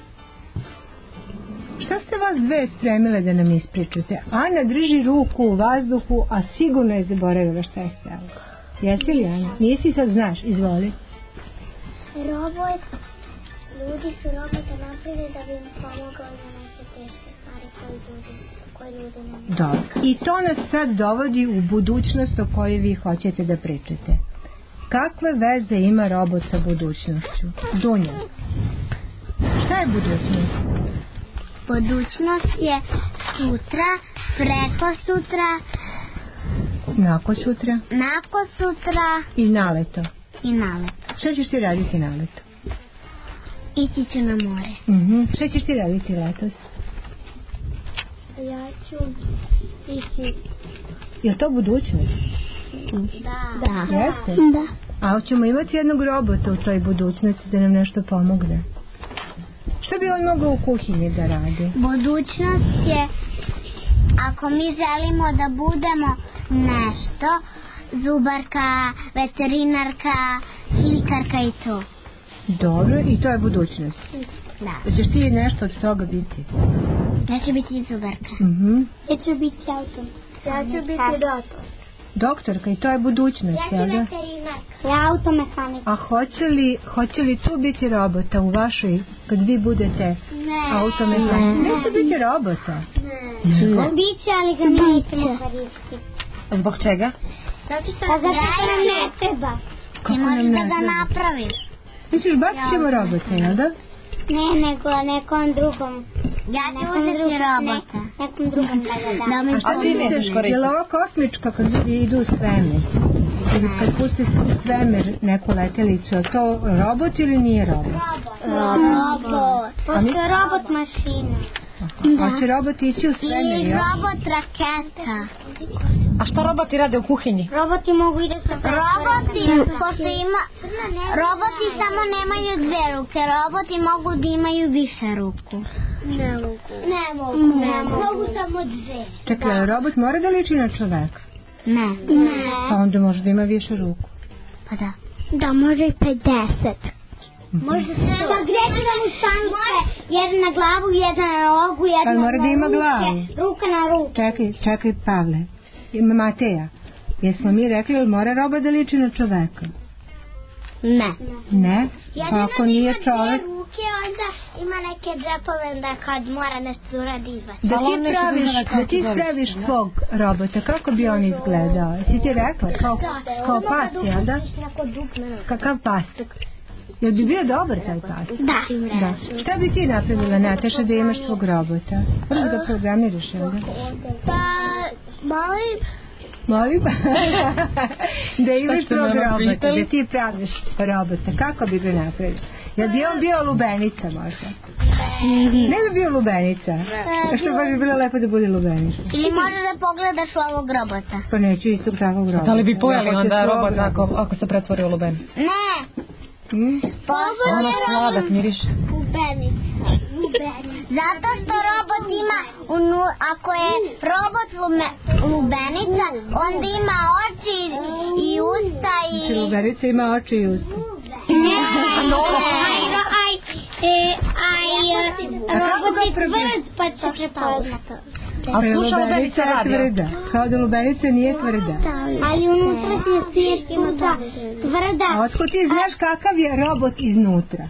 Šta ste vas dve spremile da nam ispričate? Ana drži ruku u vazduhu, a sigurno je zaboravila šta je stavila. Jesi li, Ana? Nisi, sad znaš, izvoli. Robot, ljudi su robota napravili da bi im pomogao na neke teške stvari koje ljudi, koje ljudi ne mogu. Dobro. I to nas sad dovodi u budućnost o kojoj vi hoćete da pričate. Kakve veze ima robot sa budućnošću? Dunja, šta je budućnost? Budućnost je sutra, preko sutra, nako sutra, nako sutra i naleto. I naleto. Šta ćeš ti raditi naleto? Ići ću na more. Uh-huh. Šta ćeš ti raditi letos? Ja ću ići. Je to budućnost? Da. Da. Jeste? Da. A hoćemo imati jednog robota u toj budućnosti da nam nešto pomogne? Šta bi on mogao u kuhinji da radi? Budućnost je, ako mi želimo da budemo nešto, zubarka, veterinarka, slikarka i to. Dobro, i to je budućnost. Da. Hoćeš ti nešto od toga biti? Ja ću biti zubarka. Mhm. Ja ću biti autom. Ja ću biti doktor. Doktorka, i to je budućnost, Ja ću jel da? veterinarka. Ja automehanika. A hoće li, hoće li tu biti robota u vašoj, kad vi budete automehanika? Neće biti robota. Ne. Biće, ali ga nećemo koristiti. Zbog čega? Zato što nam ne treba. Kako ne možeš nam ne da ga treba? napraviš. Misliš, bacit ćemo robota, jel da? Ne, nego nekom drugom. Ja ću uzeti robota. Ne, nekom drugom da ga dam. A šta misliš, je li ova kosmička kad ljudi idu u svemir? Ili kad puste u svemir neku letelicu, je to robot ili nije robot? Robot. Pošto je robot mašina. A će robot ići u svemir, I jel? robot raketa. A šta roboti rade u kuhinji? Roboti mogu i da se Roboti, pošto ima... Roboti samo nemaju dve ruke. Roboti mogu da imaju više ruku. Ne mogu. Ne mogu. Ne mogu. Mogu samo dve. Čekaj, robot mora da liči na čoveka? Ne. Ne. Pa onda može da ima više ruku. Pa da. Da, može i pedeset. Možda se da greće da mu stanu sve. Jedan na glavu, jedan na nogu, jedan Ali mora da ima ruke, glavu. ruka na ruku. Čekaj, čekaj Pavle. Ima Mateja. Jesmo mi rekli, ali mora robot da liči na čoveka? Ne. Ne? Pa ako nije čovek... Ruke, onda ima neke džepove da kad mora nešto da uradi. Da ti praviš, da ti spraviš svog robota, kako bi on izgledao? Si ti rekla? Kao, kao pas, jel da? Kakav pas? Jel bi bio dobar taj pas? Da. Da. Šta bi ti napravila, Nataša, da imaš svog robota? Prvo da programiraš, jel da? Pa, molim... Molim? Da imaš svog robota, da ti praviš robota, kako bi ga napravila? Jel bi on bio lubenica možda? Ne bi bio lubenica. A što baš bi bilo lepo da bude lubenica? Ili možeš da pogledaš u ovog robota? Pa neću istog takvog robota. Da li bi pojeli onda robot ako, ako se pretvori u lubenicu? Ne. Hmm? Ono sladak miriš. Lubenica. Zato što robot ima, unu, ako je robot lume, lubenica, onda ima oči i usta i... Znači lubenica ima oči i usta. Ne, aj, aj, aj, robot je tvrd, pa će prepoznat. A sluša lubenica radio? Tvrda, kao da lubenica nije tvrda. Ali unutra se je puta tvrda. A otko ti znaš kakav je robot iznutra?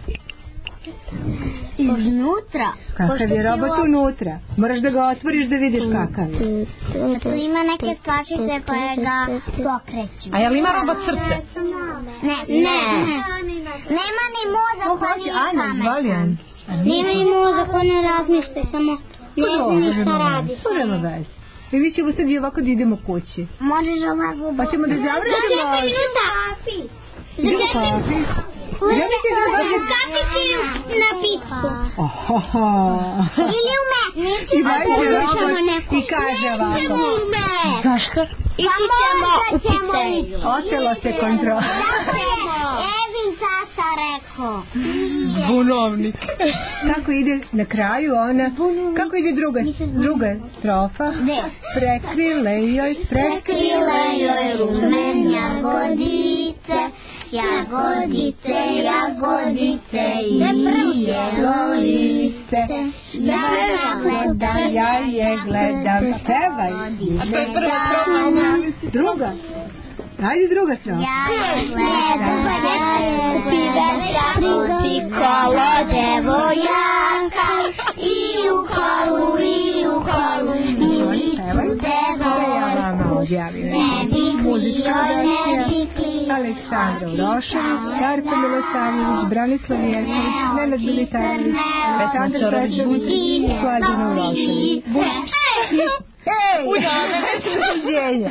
Iznutra? Kakav je robot unutra? Moraš da ga otvoriš da vidiš kakav je. Tu ima neke stvačice koje ga pokreću. A je li ima robot srce? Ne, ne. Nema ni mozak, pa nije pametan. Nema ni mozak, on ne razmišlja, samo ne zna ništa radi. To nema veze. I mi ćemo sad i ovako da idemo kući. Možeš ovako... Pa ćemo da završimo... Za deset minuta! Idemo kafi. Idemo ti Možeš kafići na picu. Ohoho. Ili u me. I dajte robot i kaže ovako. Zašto? Ići ćemo u pizzeriju. Otelo se kontrola. Evin Sasa rekao. Zbunovnik. Kako ide na kraju ona, kako ide druga, druga strofa? Prekrile joj, prekrile joj rumen jagodice, jagodice, jagodice i jelo liste. Ja je gledam, ja je gledam, pevaj. A to je prva strofa. Druga. Ajde druga strofa. Ja je gledam, ja je gledam, puti kolo devojaka i u kolu, i u kolu, milicu devojku. Ne bih joj, ne bih Aleksandra Urošević, Darko Milosavljević, Branislav Jeković, Nenad Militarović, Aleksandar Petrović i Sladina Urošević. Ej! Uđenja!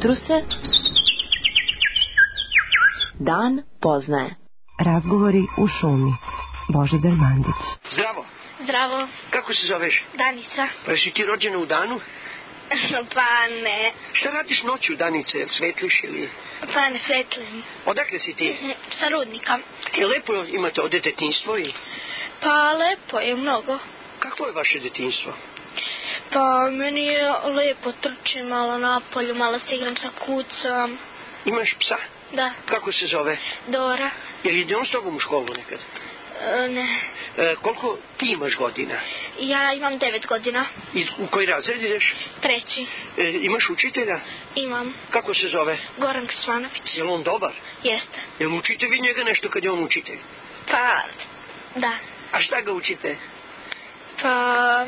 utruse, dan poznaje. Razgovori u šumi. Božidar Mandić. Zdravo. Zdravo. Kako se zoveš? Danica. Pa si ti rođena u danu? Pa ne. Šta radiš noću, Danice? Jel svetliš ili... Pa ne svetlim. Odakle si ti? Sa Rudnika. Je lepo imate ovde detinjstvo i... Pa lepo je mnogo. Kako je vaše detinjstvo? Pa meni je lepo, trčim malo napolju, malo se igram sa kucom. Imaš psa? Da. Kako se zove? Dora. Je li ide on s tobom u školu nekad? E, ne. E, koliko ti imaš godina? Ja imam devet godina. I u koji razred ideš? Treći. E, imaš učitelja? Imam. Kako se zove? Goran Kršvanović. Je li on dobar? Jeste. Jel mu učite vi njega nešto kad je on učitelj? Pa, da. A šta ga učite? Pa,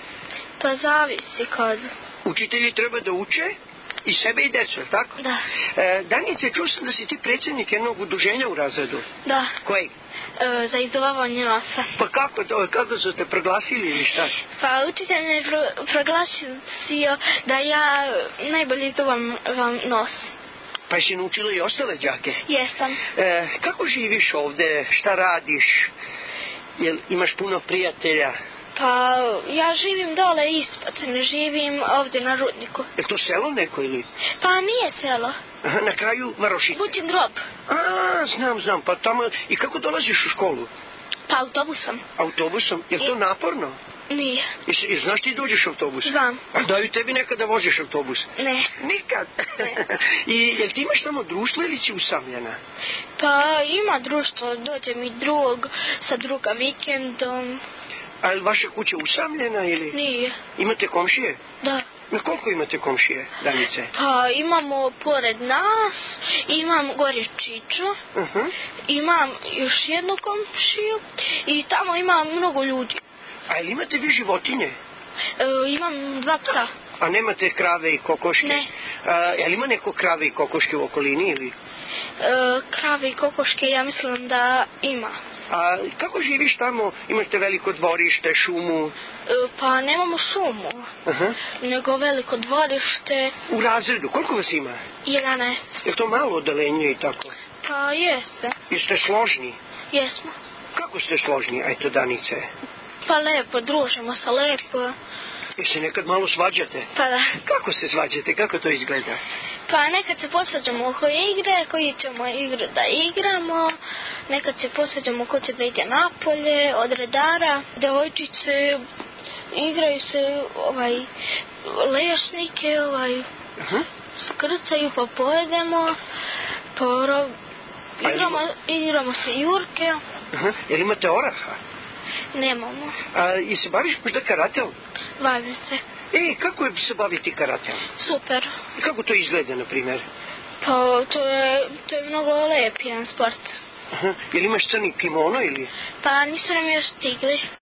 pa zavisi kad... Učitelji treba da uče i sebe i decu, tako? Da. E, Danice, čuo sam da si ti predsjednik jednog udruženja u razredu. Da. Kojeg? E, za izduvavanje nosa. Pa kako to, kako su te proglasili ili šta? Pa učitelj me pro, proglasio da ja najbolje izduvam vam nos. Pa jesi naučila i ostale đake? Jesam. E, kako živiš ovde, šta radiš? Jel imaš puno prijatelja? Pa ja živim dole ispod, ne živim ovde na Rudniku. Je to selo neko ili? Pa nije selo. Aha, na kraju Marošice. Butin Drob. A, znam, znam, pa tamo... I kako dolaziš u školu? Pa autobusom. Autobusom? Je to naporno? Nije. I, i znaš ti dođeš autobus? Znam. A daju tebi nekada voziš autobus? Ne. Nikad? Ne. I jel ti imaš tamo društvo ili si usamljena? Pa ima društvo, dođe mi drug sa druga vikendom. A je vaša kuća usamljena ili? Nije. Imate komšije? Da. Na koliko imate komšije, Danice? Pa imamo pored nas, imam gore Čiču, uh-huh. Imam još jednu komšiju i tamo ima mnogo ljudi. A ili imate vi životinje? E, imam dva psa. A nemate krave i kokoške? Ne. A, je li ima neko krave i kokoške u okolini ili? E, krave i kokoške ja mislim da ima. A kako živiš tamo? Imate veliko dvorište, šumu? E, pa nemamo šumu, uh-huh. nego veliko dvorište. U razredu, koliko vas ima? jedanaest. Je to malo odalenje i tako? Pa jeste. Jeste složni? Jesmo. Kako ste složni, ajto Danice? Pa lepo, družimo se lepo. Jeste nekad malo svađate? Pa da. Kako se svađate, kako to izgleda? Pa nekad se posvađamo oko igre, koji ćemo igru da igramo, nekad se posvađamo ko će da ide napolje, od redara, devojčice igraju se ovaj lešnike, ovaj uh-huh. skrcaju pa pojedemo, pa ro... igramo, igramo se jurke. Uh-huh. Jel imate oraha? Nemamo. A i se baviš možda karateom? Bavim se. E, kako je se baviti karateom? Super. I kako to izgleda, na primjer? Pa, to je, to je mnogo lep jedan sport. Aha. Jel imaš crni kimono ili? Pa, nisu nam još stigli.